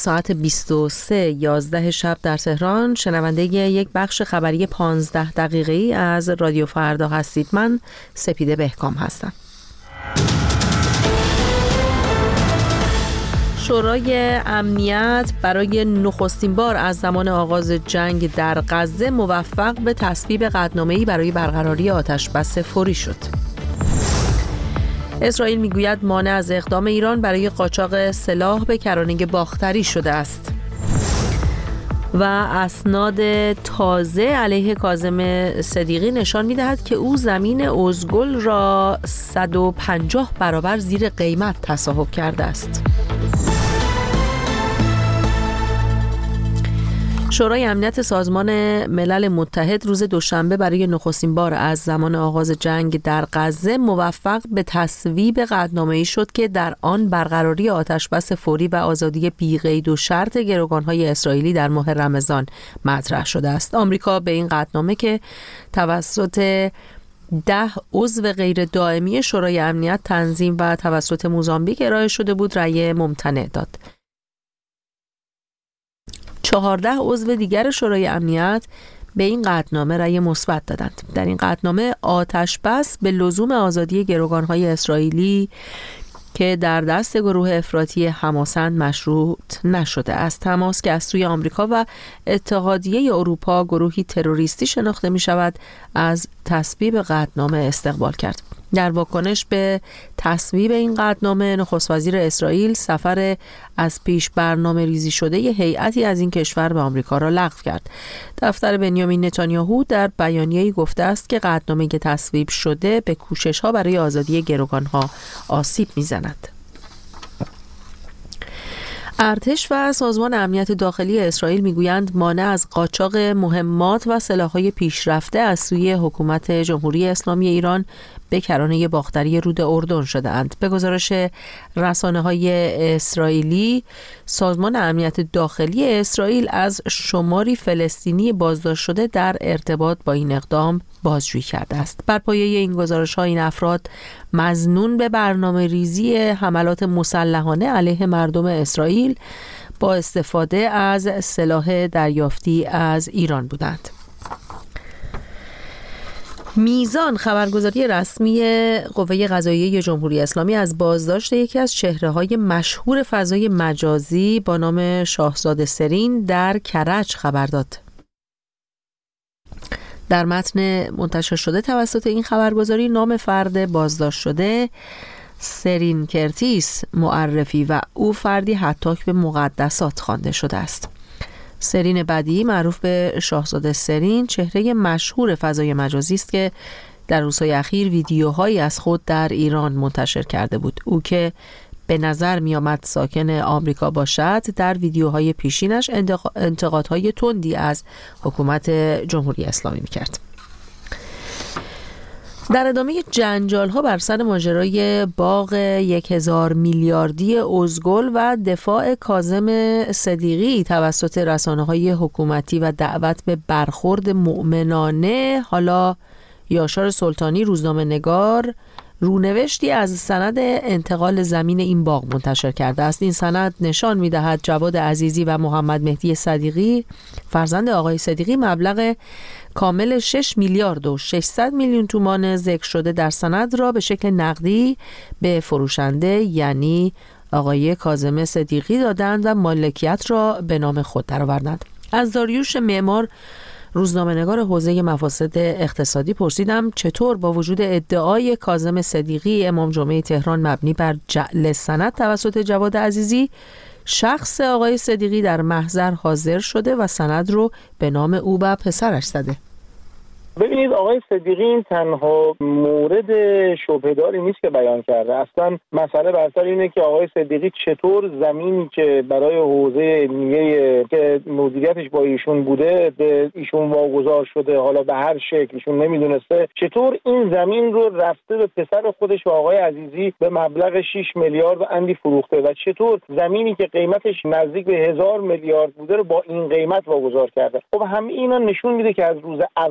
ساعت 23:11 شب در تهران شنونده یک بخش خبری 15 دقیقه‌ای از رادیو فردا هستید. من سپیده بهکام هستم. شورای امنیت برای نخستین بار از زمان آغاز جنگ در غزه موفق به تصویب قطعنامه‌ای برای برقراری آتش‌بس فوری شد. اسرائیل میگوید مانع از اقدام ایران برای قاچاق سلاح به کرانه باختری شده است. و اسناد تازه علیه کاظم صدیقی نشان می‌دهد که او زمین ازگل را 150 برابر زیر قیمت تصاحب کرده است. شورای امنیت سازمان ملل متحد روز دوشنبه برای نخستین بار از زمان آغاز جنگ در غزه موفق به تصویب قطعنامه‌ای شد که در آن برقراری آتش‌بس فوری و آزادی بی‌قید و شرط گروگان‌های اسرائیلی در ماه رمضان مطرح شده است. آمریکا به این قطعنامه که توسط 10 عضو غیر دائمی شورای امنیت تنظیم و توسط موزامبیک ارائه شده بود رأی ممتنع داد. 14 عضو دیگر شورای امنیت به این قطعنامه رأی مثبت دادند. در این قطعنامه آتش‌بس به لزوم آزادی گروگان‌های اسرائیلی که در دست گروه افراطی حماسند مشروط نشده است. حماس که از سوی آمریکا و اتحادیه اروپا گروهی تروریستی شناخته می شود، از تصویب قطعنامه استقبال کرد. در واکنش به تصویب این قطعنامه نخست وزیر اسرائیل سفر از پیش برنامه ریزی شده هیئتی از این کشور به آمریکا را لغو کرد. دفتر بنیامین نتانیاهو در بیانیه‌ای گفته است که قطعنامه‌ای که تصویب شده به کوشش‌ها برای آزادی گروگان‌ها آسیب می‌زند. ارتش و سازمان امنیت داخلی اسرائیل میگویند مانع از قاچاق مهمات و سلاح‌های پیشرفته از سوی حکومت جمهوری اسلامی ایران به کرانه باختری رود اردن شده‌اند. به گزارش رسانه‌های اسرائیلی، سازمان امنیت داخلی اسرائیل از شماری فلسطینی بازداشت شده در ارتباط با این اقدام بازجویی کرده است. بر پایه این گزارش‌ها این افراد مظنون به برنامه ریزی حملات مسلحانه علیه مردم اسرائیل با استفاده از سلاح دریافتی از ایران بودند. میزان خبرگزاری رسمی قوه قضاییه جمهوری اسلامی از بازداشت یکی از چهره‌های مشهور فضای مجازی با نام شاهزاده سرین در کرج خبر داد. در متن منتشر شده توسط این خبرگزاری نام فرد بازداشت شده سرین کرتیس معرفی و او فردی حتاک به مقدسات خوانده شده است. سرین بدیعی معروف به شاهزاده سرین چهره مشهور فضای مجازی است که در روزهای اخیر ویدیوهایی از خود در ایران منتشر کرده بود. او که به نظر می آمد ساکن آمریکا باشد، در ویدیوهای پیشینش انتقادهای تندی از حکومت جمهوری اسلامی می کرد. در ادامه جنجال‌ها بر سر ماجرای باغ 1000 میلیاردی ازگل و دفاع کاظم صدیقی توسط رسانه‌های حکومتی و دعوت به برخورد مؤمنانه، حالا یاشار سلطانی روزنامه‌نگار رونوشتی از سند انتقال زمین این باغ منتشر کرده است. این سند نشان می‌دهد جواد عزیزی و محمد مهدی صدیقی فرزند آقای صدیقی مبلغ کامل 6 میلیارد و 600 میلیون تومان ذکر شده در سند را به شکل نقدی به فروشنده یعنی آقای کاظم صدیقی دادند و مالکیت را به نام خود درآوردند. از داریوش معمار روزنامه‌نگار حوزه مفاسد اقتصادی پرسیدم چطور با وجود ادعای کاظم صدیقی امام جمعه تهران مبنی بر جعل سند توسط جواد عزیزی، شخص آقای صدیقی در محضر حاضر شده و سند رو به نام او و پسرش زده. ببینید آقای صدیقی این تنها مورد شبهه‌داری نیست که بیان کرده. اصلا مسئله بر سر اینه که آقای صدیقی چطور زمینی که برای حوزه علمیه که مدیریتش با ایشون بوده به ایشون واگذار شده، حالا به هر شکل ایشون نمیدونسته، چطور این زمین رو رفته به پسر خودش و آقای عزیزی به مبلغ 6 میلیارد و اندی فروخته و چطور زمینی که قیمتش نزدیک به 1000 میلیارد بوده رو با این قیمت واگذار کرده. خب همه اینا نشون میده که از روز اول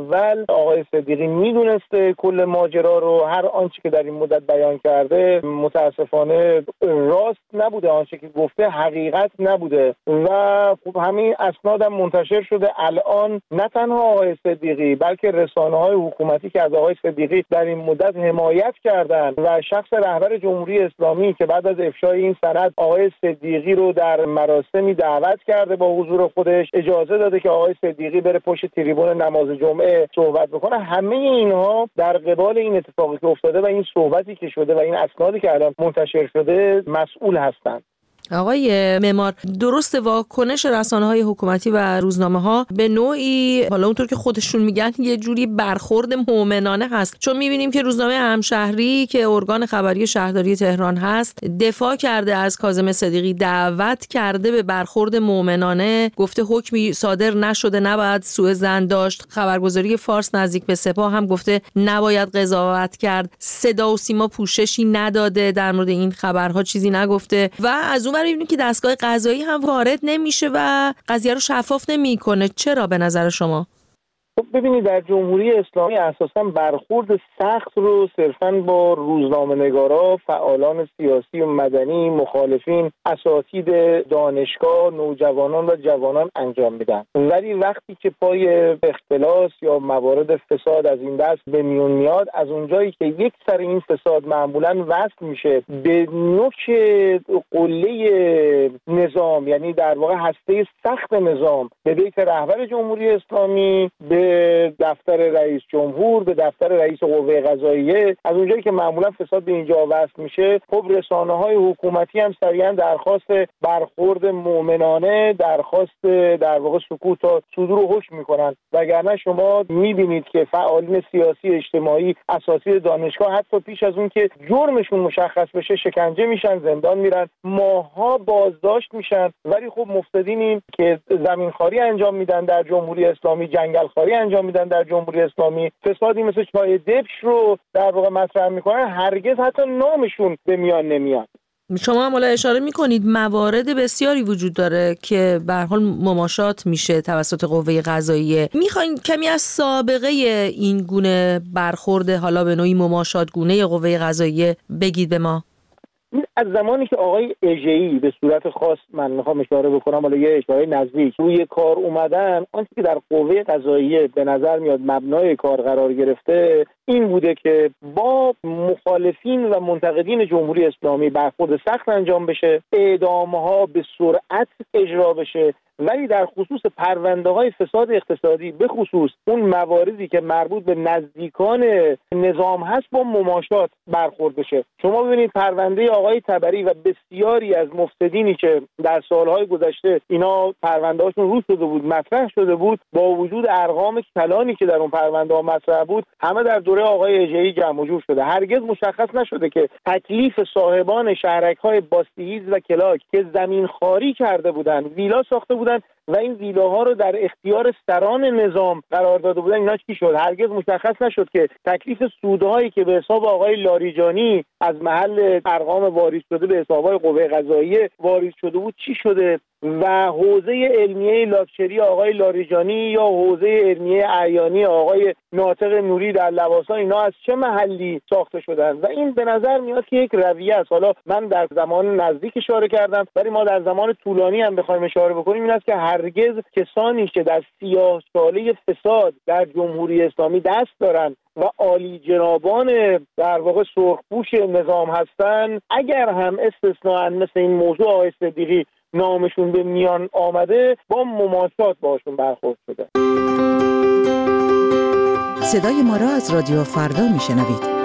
آقای صدیقی میدونسته کل ماجرا رو، هر آنچه که در این مدت بیان کرده متاسفانه راست نبوده، آنچه که گفته حقیقت نبوده و خب همین اسناد هم منتشر شده. الان نه تنها آقای صدیقی بلکه رسانه‌های حکومتی که از آقای صدیقی در این مدت حمایت کردند و شخص رهبر جمهوری اسلامی که بعد از افشای این سند آقای صدیقی رو در مراسمی دعوت کرده با حضور خودش، اجازه داده که آقای صدیقی بره پشت تریبون نماز جمعه صحبت بکنه، همه اینها در قبال این اتفاقی که افتاده و این صحبتی که شده و این اسنادی که الان منتشر شده مسئول هستند. آقای معمار، درست واکنش رسانه‌های حکومتی و روزنامه‌ها به نوعی، حالا اونطور که خودشون میگن، یه جوری برخورد مومنانه هست، چون می‌بینیم که روزنامه همشهری که ارگان خبری شهرداری تهران هست دفاع کرده از کاظم صدیقی، دعوت کرده به برخورد مومنانه، گفته حکمی صادر نشده نباید سوء ظن داشت. خبرگزاری فارس نزدیک به سپاه هم گفته نباید قضاوت کرد. صدا و سیما پوششی نداده، در مورد این خبرها چیزی نگفته و از اون می‌بینیم که دستگاه قضایی هم وارد نمیشه و قضیه رو شفاف نمی‌کنه. چرا به نظر شما؟ ببینید، در جمهوری اسلامی اساساً برخورد سخت رو صرفاً با روزنامه‌نگارا، فعالان سیاسی و مدنی، مخالفین، اساتید دانشگاه، نوجوانان و جوانان انجام میدن. ولی وقتی که پای اختلاس یا موارد فساد از این دست به میون میاد، از اونجایی که یک سر این فساد معمولاً وصل میشه به نوک قله نظام، یعنی در واقع هسته سخت نظام، به بیت رهبر جمهوری اسلامی، به دفتر رئیس جمهور، به دفتر رئیس قوه قضاییه، از اونجایی که معمولا فساد به اینجا وصل میشه، خب رسانه‌های حکومتی هم سریعا درخواست برخورد مومنانه، درخواست در واقع سکوت تا صدور و حکم میکنن. وگرنه شما میبینید که فعالین سیاسی، اجتماعی، اساتید دانشگاه حتی پیش از اون که جرمشون مشخص بشه شکنجه میشن، زندان میرن، ماه‌ها بازداشت میشن، ولی خب مفتدینی که زمینخواری انجام میدن در جمهوری اسلامی، جنگلخواری انجام میدن در جمهوری اسلامی، فسادی مثل چای دبش رو در واقع مطرح میکنن، هرگز حتی نامشون به میان نمیاد. شما هم اشاره میکنید موارد بسیاری وجود داره که به هر حال مماشات میشه توسط قوه قضاییه. میخواین کمی از سابقه این گونه برخورد، حالا به نوعی مماشات گونه قوه قضاییه بگید به ما؟ از زمانی که آقای اژه‌ای به صورت خاص، من میخوام اشاره بکنم، حالا یه اشاره نزدیک، روی کار اومدن، آنچه که در قوه قضاییه به نظر میاد مبنای کار قرار گرفته این بوده که با مخالفین و منتقدین جمهوری اسلامی برخورد سخت انجام بشه، اعدام‌ها به سرعت اجرا بشه، ولی در خصوص پرونده‌های فساد اقتصادی، به خصوص اون مواردی که مربوط به نزدیکان نظام هست، با مماشات برخورد بشه. شما ببینید پرونده آقای طبری و بسیاری از مفسدینی که در سالهای گذشته اینا پرونده‌هاشون روز شده بود، مطرح شده بود، با وجود ارقام کلانی که در اون پرونده‌ها مطرح بود، همه در دوره آقای اژه‌ای جمع و جور شده. هرگز مشخص نشده که تکلیف صاحبان شهرک‌های باستیز و کلاک که زمین خواری کرده بودند، ویلا ساخته بودند و این ویلاها رو در اختیار سران نظام قرار داده بودن، اینا چی شد؟ هرگز مشخص نشد که تکلیف سودهایی که به حساب آقای لاریجانی از محل ارقام واریز شده به حساب‌های قوه قضاییه واریز شده بود چی شده، و حوزه علمیه لاکچری آقای لاریجانی یا حوزه علمیه اعیانی آقای ناطق نوری در لواسا، اینا از چه محلی ساخته شدن. و این به نظر میاد که یک رویه است. حالا من در زمان نزدیک اشاره کردم، ولی ما در زمان طولانی هم بخوایم اشاره بکنیم، این است که هرگز کسانی که در سیاه‌چاله فساد در جمهوری اسلامی دست دارن و عالی جنابان در واقع سرخپوش نظام هستن، اگر هم استثناءً مثل این موضوع آقای صدیقی نامشون به میان آمده، با مماشات باشون برخورد شده. صدای ما را از رادیو فردا میشنوید.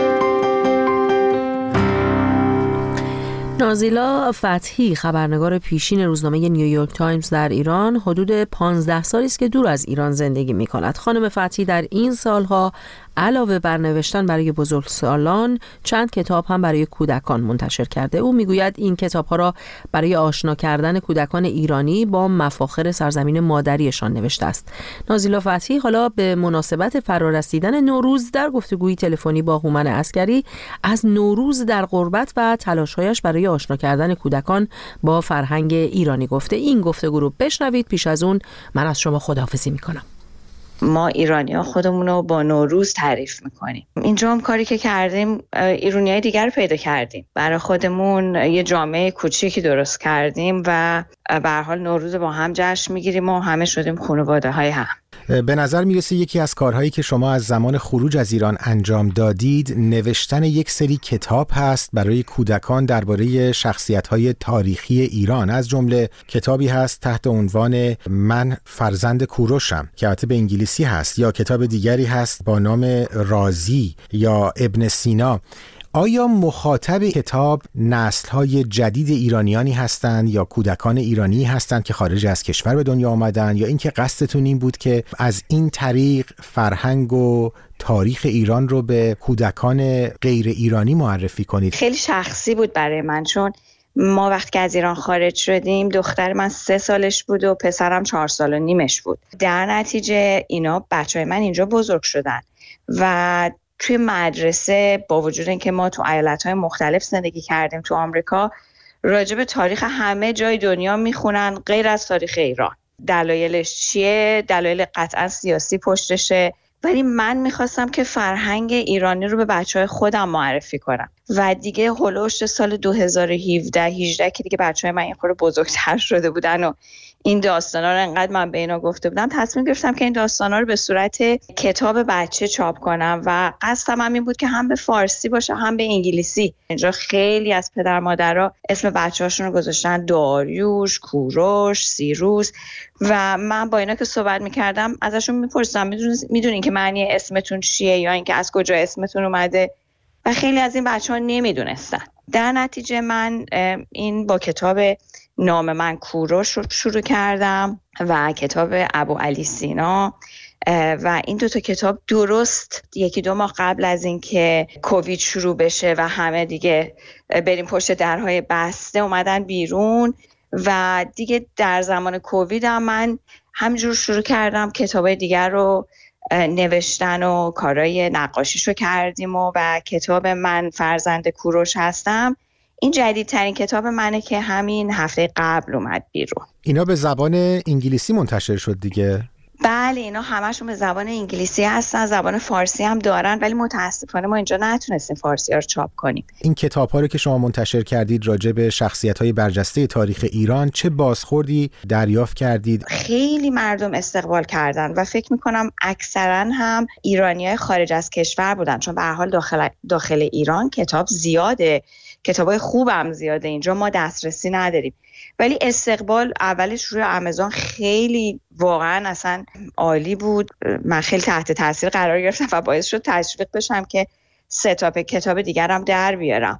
نازیلا فتحی، خبرنگار پیشین روزنامه نیویورک تایمز در ایران، حدود 15 سالی است که دور از ایران زندگی می‌کند. خانم فتحی در این سالها علاوه بر نوشتن برای بزرگسالان، چند کتاب هم برای کودکان منتشر کرده. او میگوید این کتاب‌ها را برای آشنا کردن کودکان ایرانی با مفاخر سرزمین مادریشان نوشته است. نازیلا فتحی حالا به مناسبت فرارسیدن نوروز در گفتگویی تلفنی با هومن عسکری از نوروز در غربت و تلاش‌هایش برای آشنا کردن کودکان با فرهنگ ایرانی گفته. این گفتگو رو بشنوید. پیش از اون من از شما خداحافظی می‌کنم. ما ایرانی‌ها خودمون رو با نوروز تعریف میکنیم. اینجا هم کاری که کردیم ایرانیای دیگر رو پیدا کردیم، برای خودمون یه جامعه کوچیکی درست کردیم و به هر حال نوروز با هم جشن میگیریم و همه شدیم خانواده‌های هم. به نظر میرسه یکی از کارهایی که شما از زمان خروج از ایران انجام دادید نوشتن یک سری کتاب هست برای کودکان درباره شخصیت‌های تاریخی ایران. از جمله کتابی هست تحت عنوان من فرزند کوروشم که البته به انگلیسی هست، یا کتاب دیگری هست با نام رازی یا ابن سینا. آیا مخاطب کتاب نسل‌های جدید ایرانیانی هستند یا کودکان ایرانی هستند که خارج از کشور به دنیا آمدن، یا اینکه قصدتون این بود که از این طریق فرهنگ و تاریخ ایران رو به کودکان غیر ایرانی معرفی کنید؟ خیلی شخصی بود برای من، چون ما وقتی که از ایران خارج شدیم دختر من 3 سالش بود و پسرم 4 سال و نیمش بود. در نتیجه اینا بچه‌های من اینجا بزرگ شدن و توی مدرسه با وجود اینکه ما تو ایالت‌های مختلف زندگی کردیم تو آمریکا، راجع به تاریخ همه جای دنیا میخونن غیر از تاریخ ایران. دلایلش چیه؟ دلایل قطعا سیاسی پشتشه، ولی من میخواستم که فرهنگ ایرانی رو به بچه‌های خودم معرفی کنم و دیگه هولوش سال 2017-18 که دیگه بچه‌های من یه خورده بزرگتر شده بودن و این داستانا رو انقدر من به اینا گفته بودم، تصمیم گرفتم که این داستانا رو به صورت کتاب بچه چاپ کنم و قصدم هم این بود که هم به فارسی باشه هم به انگلیسی. اینجا خیلی از پدر مادرها اسم بچه‌هاشون رو گذاشتن داریوش، کوروش، سیروس و من با اینا که صحبت می‌کردم ازشون می‌پرسیدم میدونین که معنی اسمتون چیه یا اینکه از کجا اسمتون اومده، و خیلی از این بچه‌ها نمی‌دونستن. در نتیجه من این با کتاب نام من کوروش رو شروع کردم و کتاب ابوعلی سینا و این 2 کتاب درست 1-2 ماه قبل از این که کووید شروع بشه و همه دیگه بریم پشت درهای بسته اومدن بیرون و دیگه در زمان کووید هم من همینجور شروع کردم کتابای دیگر رو نوشتن و کارهای نقاشیشو کردیم و کتاب من فرزند کوروش هستم این جدیدترین کتاب منه که همین هفته قبل اومد بیرون. اینا به زبان انگلیسی منتشر شد دیگه؟ بله اینا همشون به زبان انگلیسی هستن، زبان فارسی هم دارن، ولی متاسفانه ما اینجا نتونستیم فارسی ها رو چاپ کنیم. این کتاب ها رو که شما منتشر کردید راجع به شخصیت های برجسته تاریخ ایران چه بازخوردی دریافت کردید؟ خیلی مردم استقبال کردن و فکر میکنم اکثرا هم ایرانیای خارج از کشور بودن، چون به هر حال داخل ایران کتاب زیاده، کتابای خوبم زیاده، اینجا ما دسترسی نداریم. ولی استقبال اولش روی آمازون خیلی واقعا اصلا عالی بود. من خیلی تحت تاثیر قرار گرفتم و باعث شد تشویق بشم که 3 کتاب دیگرم در بیارم.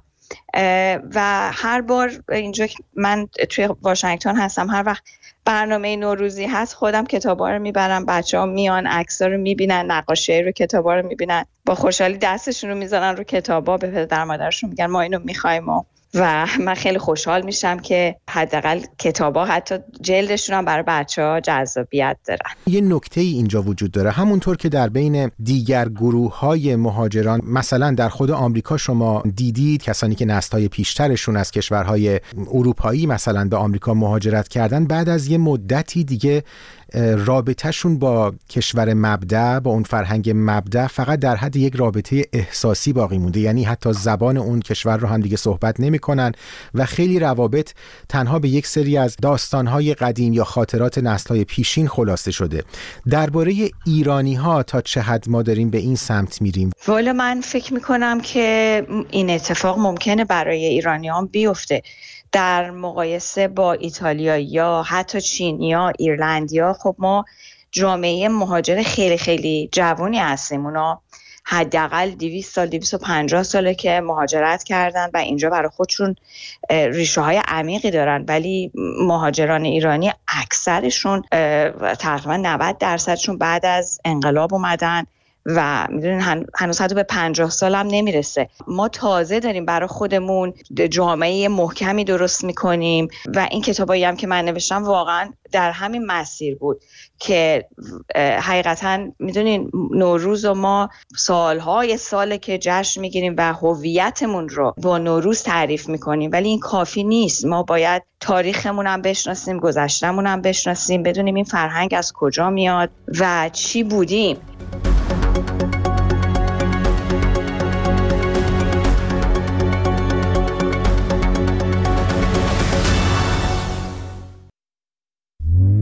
و هر بار اینجا من توی واشنگتن هستم، هر وقت برنامه نوروزی هست خودم کتابا رو میبرم، بچه‌ها میان عکس‌ها رو میبینن، نقاشی رو کتابا رو میبینن، با خوشحالی دستشون رو میذارن رو کتابا، به پدر مادرشون میگن ما اینو می‌خوایم و من خیلی خوشحال میشم که حداقل کتابا حتی جلدشون هم برای بچه‌ها جذابیت دارن. یه نکته ای اینجا وجود داره، همونطور که در بین دیگر گروه‌های مهاجران مثلا در خود آمریکا شما دیدید کسانی که نسل‌های پیشترشون از کشورهای اروپایی مثلا به آمریکا مهاجرت کردن، بعد از یه مدتی دیگه رابطهشون با کشور مبدأ، با اون فرهنگ مبدأ فقط در حد یک رابطه احساسی باقی مونده، یعنی حتی زبان اون کشور رو هم دیگه صحبت نمی‌کنن و خیلی روابط تنها به یک سری از داستان‌های قدیم یا خاطرات نسل‌های پیشین خلاصه شده. درباره ایرانی‌ها تا چه حد ما داریم به این سمت میریم؟ والا من فکر می‌کنم که این اتفاق ممکنه برای ایرانیان بیفته. در مقایسه با ایتالیا یا حتی چینیا، ایرلندیا، خب ما جامعه مهاجر خیلی خیلی جوانی هستیم. اونا حداقل 200 سال 250 ساله که مهاجرت کردن و اینجا برای خودشون ریشه های عمیقی دارن، ولی مهاجران ایرانی اکثرشون تقریبا 90% بعد از انقلاب اومدن و میدونین هنوز حتی به 50 سالم نمیرسه. ما تازه داریم برای خودمون جامعه محکمی درست میکنیم و این کتابایی هم که من نوشتم واقعا در همین مسیر بود که حقیقتا میدونین نوروز و ما سالهای ساله که جشن میگیریم و هویتمون رو با نوروز تعریف میکنیم، ولی این کافی نیست. ما باید تاریخمون هم بشناسیم، گذشتمون هم بشناسیم، بدونیم این فرهنگ از کجا میاد و چی بودیم.